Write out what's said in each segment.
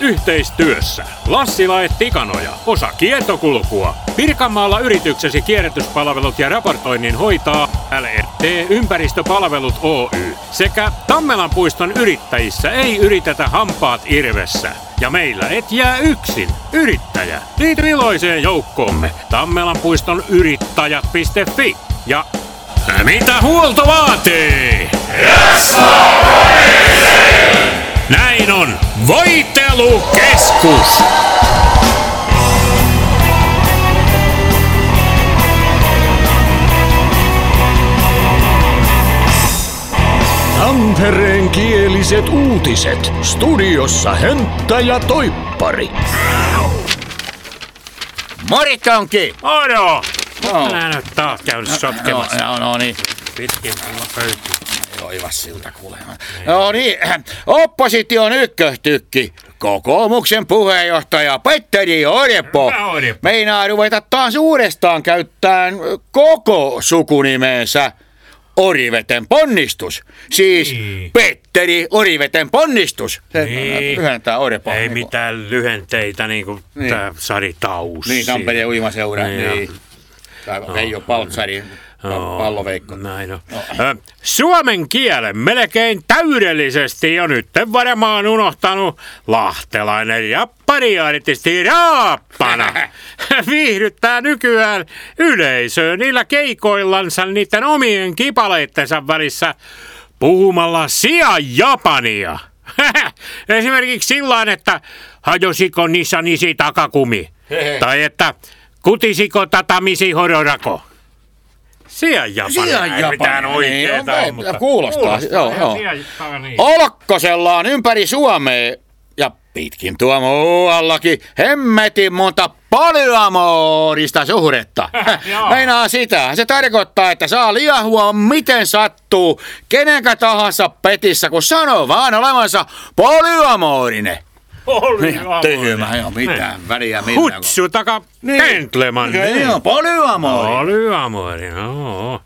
Yhteistyössä Lassila et Tikanoja, osa kiertokulkua. Pirkanmaalla yrityksesi kierrätyspalvelut ja raportoinnin hoitaa LRT Ympäristöpalvelut Oy. Sekä Tammelanpuiston yrittäjissä ei yritetä hampaat irvessä. Ja meillä et jää yksin. Yrittäjä. Liity iloiseen joukkoomme. Tammelanpuiston yrittäjät.fi. Ja mitä huolto vaatii? Näin on. Voitelukeskus. Tampereen kieliset uutiset. Studiossa Hentta ja Toippari. Moritonki! Odo! Mä nyt taas käynyt sotkemassa. No niin. Pitkin tulla pöytiin. Oivas siltä kuulemaan. No niin, opposition ykköstykki. Kokoomuksen puheenjohtaja Petteri Orpo meinaa ruveta taas uudestaan käyttämään koko sukunimensä Oriveten ponnistus. Siis Petteri Oriveten ponnistus. Se lyhentää Orpo. Ei mitään lyhenteitä niinku tää Sari Taus. Niin, Tampereen uimaseura. Niin. Veijo Paltsari. Palloveikko. Näin on. Suomen kielen melkein täydellisesti jo nyt varmaan unohtanut lahtelainen ja pariartisti Raappana viihdyttää nykyään yleisöä niillä keikoillansa niiden omien kipaleittensa välissä puhumalla sijaan japania. Esimerkiksi sillain, että hajosiko nisi takakumi. Tai että kutisiko tatamisi hororako. Sijaan japani. Ei mitään oikeeta on, mutta kuulostaa. Joo. Olkkosellaan ympäri Suomea ja pitkin tuo muuallakin hemmetin monta polyamorista suhdetta. Meinaa sitä. Se tarkoittaa, että saa liahua miten sattuu kenenkä tahansa petissä, kun sanoo vaan olevansa polyamorinen. Tyhmä, ei ole mitään väliä millään. Hutsu taka gentleman. Joo, polyamori. Polyamori, no.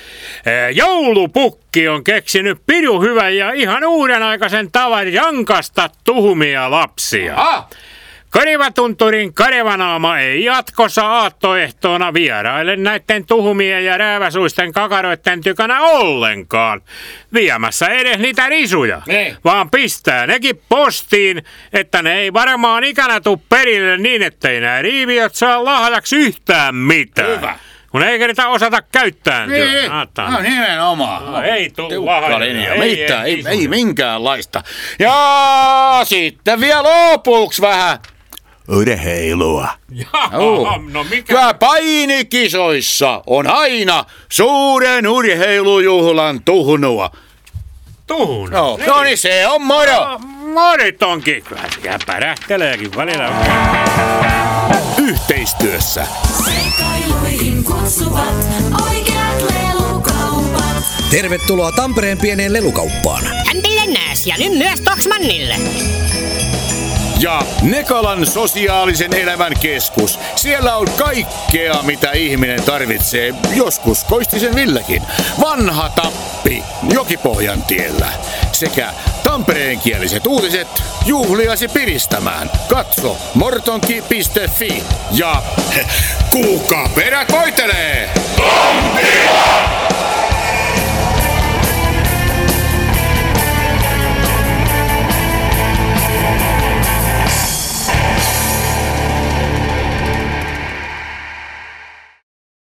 Joulupukki on keksinyt pirun hyvän ja ihan uudenaikaisen tavan jankasta tuhmia lapsia. Karivatunturin karevanaama ei jatkossa aattoehtoona vieraille näiden tuhmien ja rääväsuisten kakaroiden tykönä ollenkaan viemässä edes niitä risuja, vaan pistää nekin postiin, että ne ei varmaan ikänä tuu perille niin, ettei nämä riiviöt saa lahjaksi yhtään mitään. Hyvä. Kun ei kertaa osata käyttää. Niin, no nimenomaan. No, ei tullut lahjaksi. Ei minkäänlaista. Ja sitten vielä lopuksi vähän urheilua. No mikä? Kyllä painikisoissa on aina suuren urheilujuhlan tuhnua. Tuhnu? No niin, se on moro. Moritonkin. Kyllä se pärähteleekin välillä. Yhteistyössä Seikailuihin kutsuvat oikeat lelukaupat. Tervetuloa Tampereen pieneen lelukauppaan. Hämpilennäs ja nyt myös Toksmannille. ja Nekalan sosiaalisen elämän keskus. Siellä on kaikkea, mitä ihminen tarvitsee, joskus Koistisen Villekin. Vanha Tappi Jokipohjan tiellä sekä tampereenkieliset uutiset juhliasi piristämään. Katso mortonki.fi ja kuka perät voitelee? Tontila!